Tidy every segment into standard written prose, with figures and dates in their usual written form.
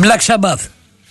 Black Sabbath.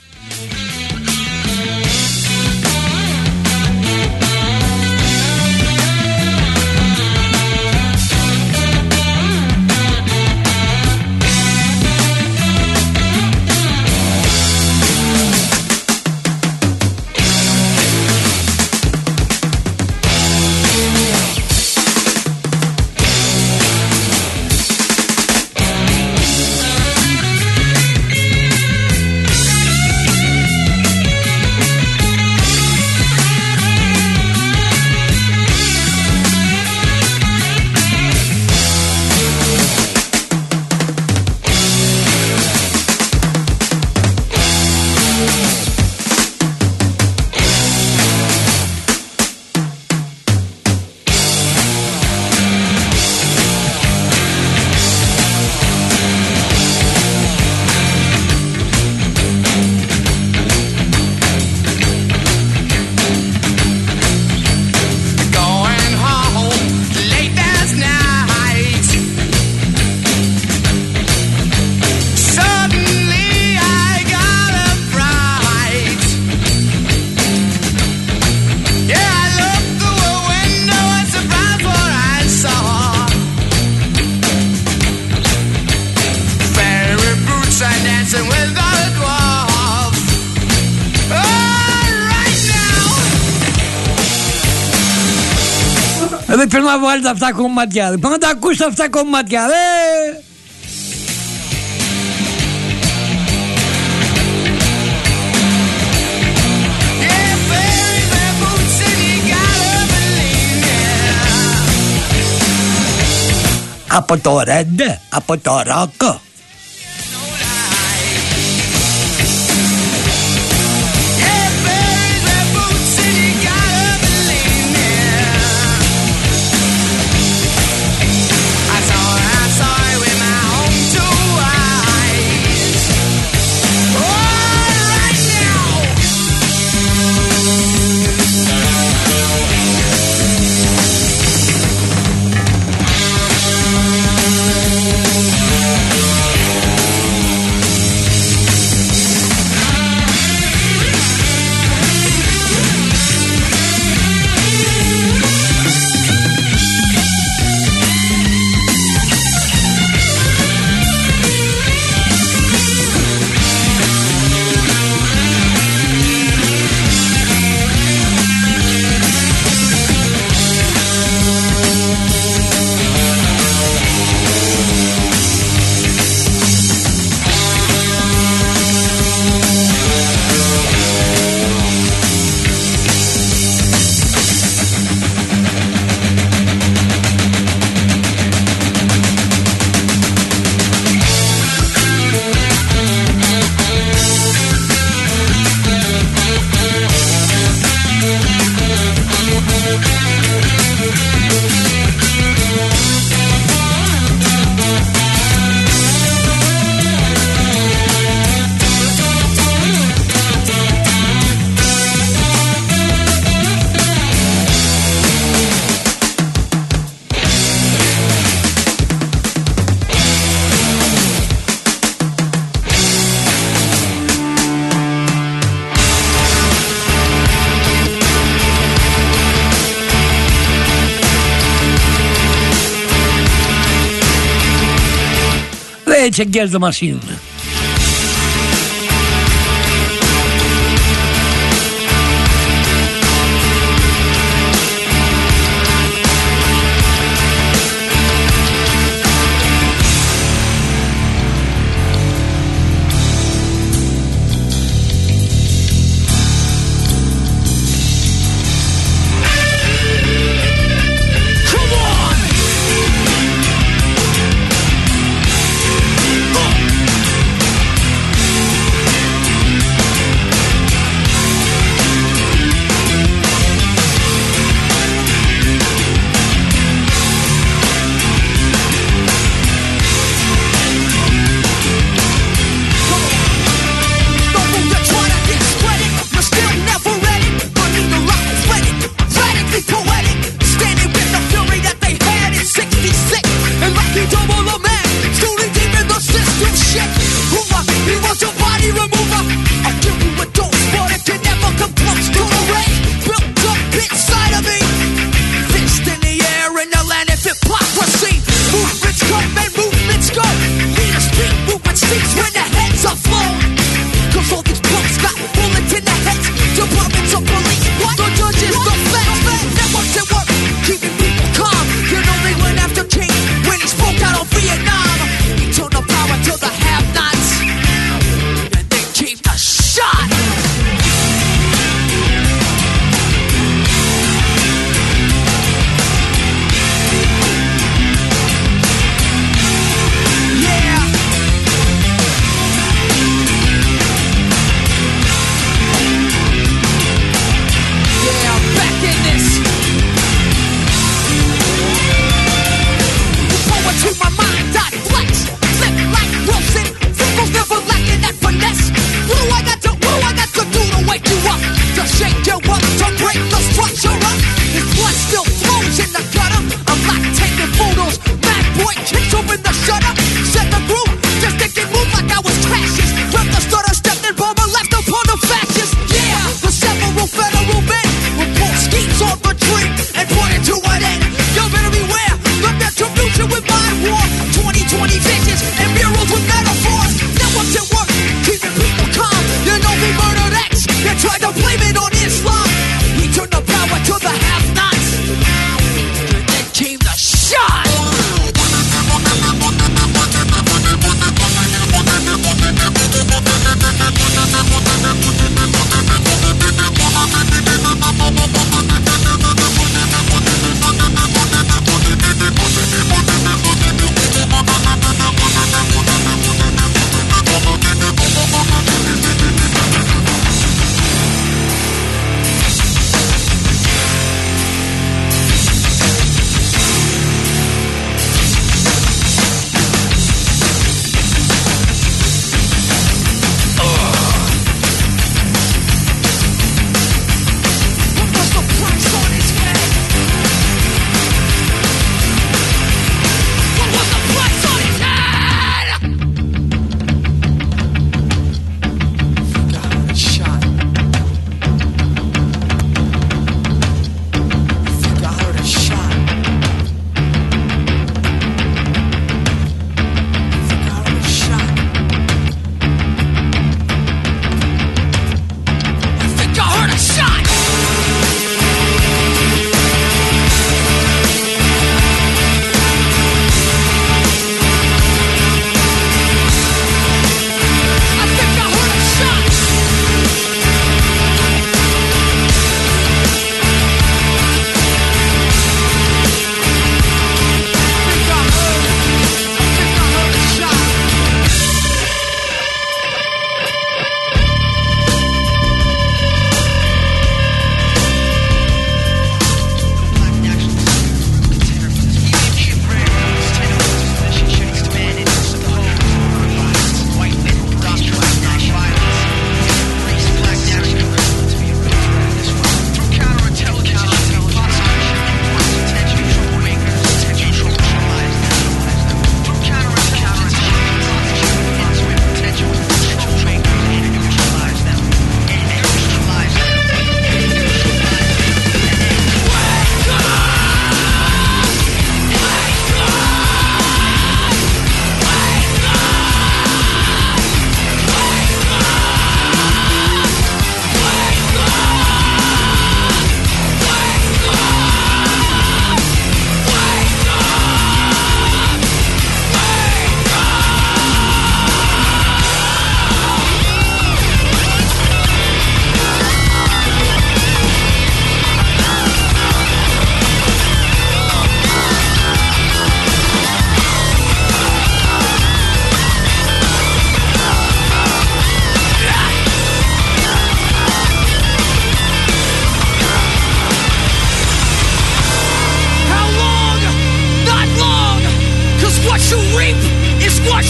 Δεν πρέπει να βάλετε αυτά κομμάτια. Πρέπει να τα ακούσετε αυτά κομμάτια. Από το ρέντε, από το ρόκο. Rage Against the Machine.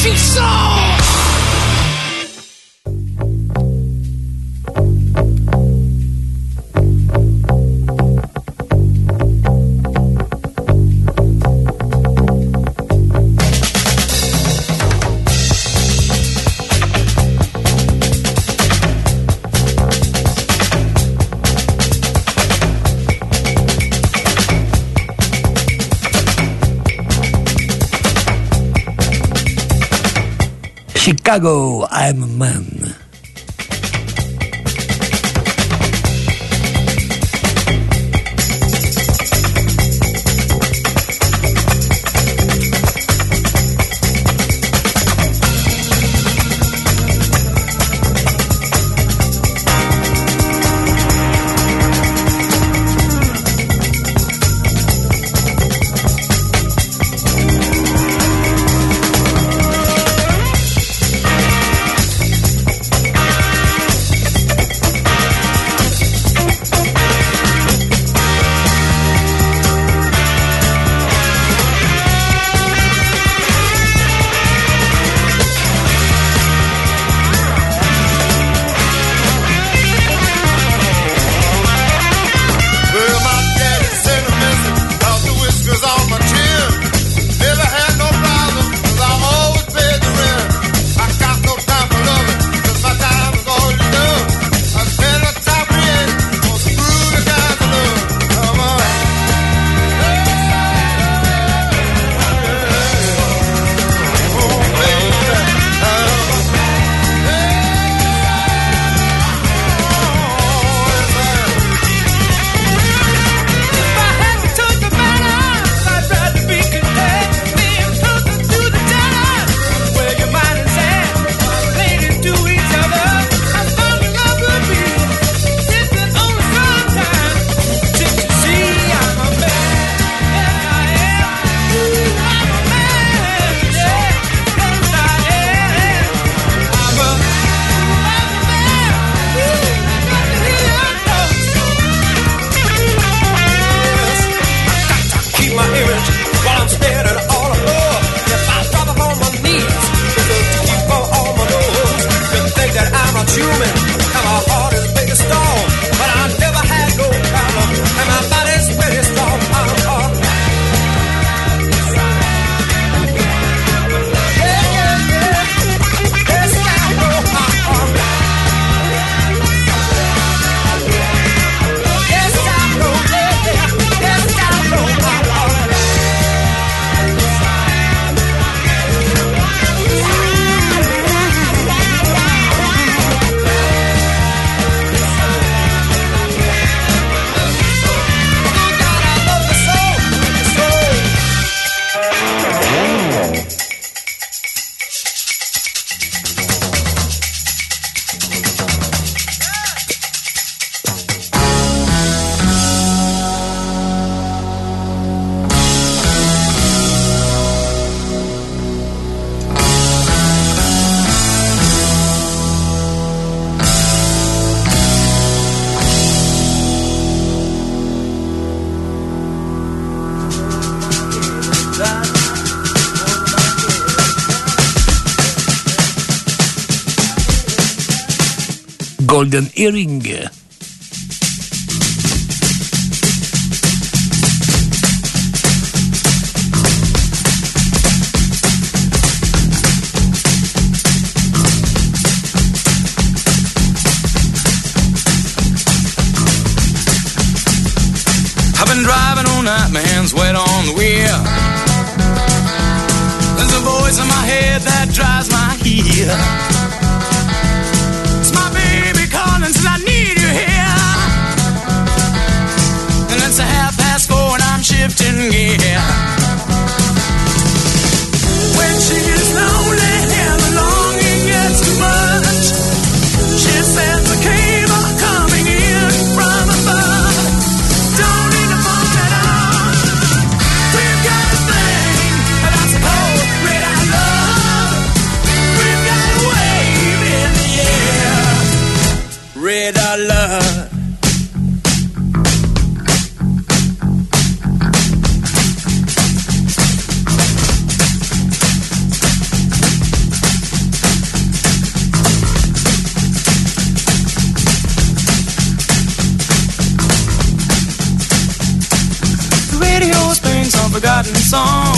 she saw. Chicago, I'm a man. Golden Earring. I've been driving all night, my hands wet on the wheel. There's a voice in my head that drives my heel. It's my baby calling, says I need you here. And it's 4:30 and I'm shifting gear. When she's lonely and the longing gets too much, she sends a cable coming in from above. Don't need to phone it on. We've got a thing that's called red eye love. We've got a wave in the air. Red eye love. radio's playing some forgotten song.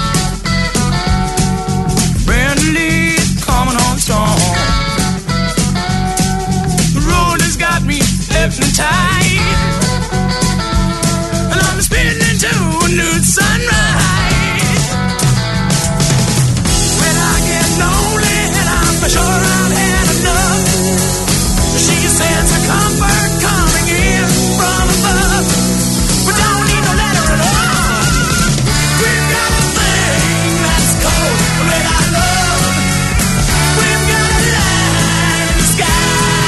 Brenda Lee's coming on strong. The road has got me hypnotized, and I'm spinning into a new sunrise. When I get lonely and I'm sure I've had enough, she sends a comfort coming in from above. We don't need no letter at all. We've got a thing that's called red eye love. We've got a light in the sky.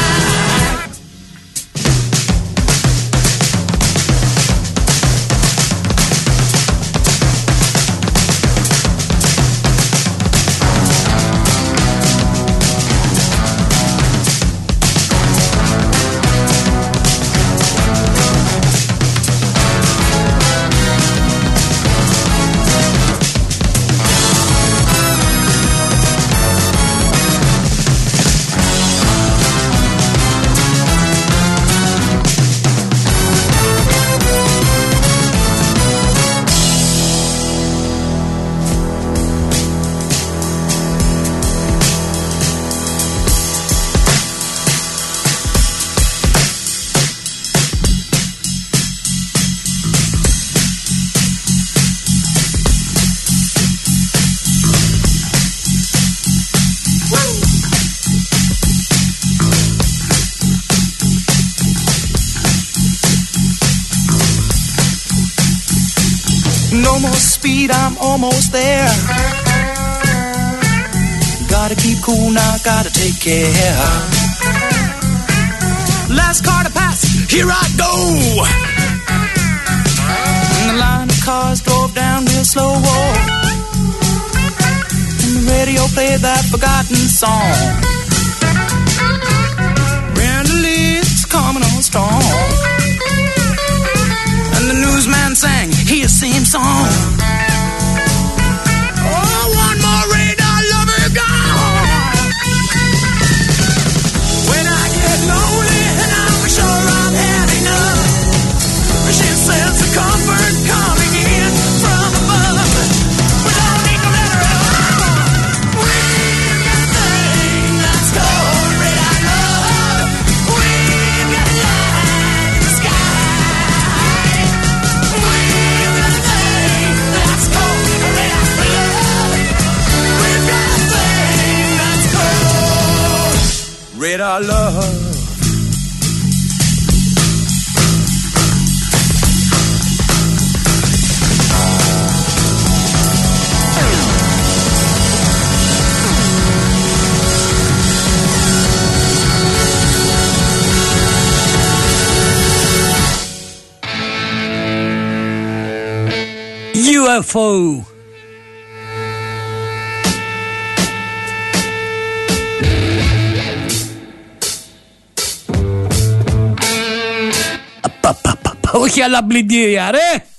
No more speed, I'm almost there. Gotta keep cool now, gotta take care. Last car to pass, here I go. And the line of cars drove down real slow. And the radio played that forgotten song. Brenda Lee's coming on strong. And the newsman sang his same song. Oh, one more radar lover gone. When I get lonely and I'm sure I've had enough, she sends a comfort coming in from above. We don't need no letter at all. We've got a thing that's called red eye love. We've got a light in the sky. Red eye love. UFO. Όχι άλλα μπλυντήρια ρε.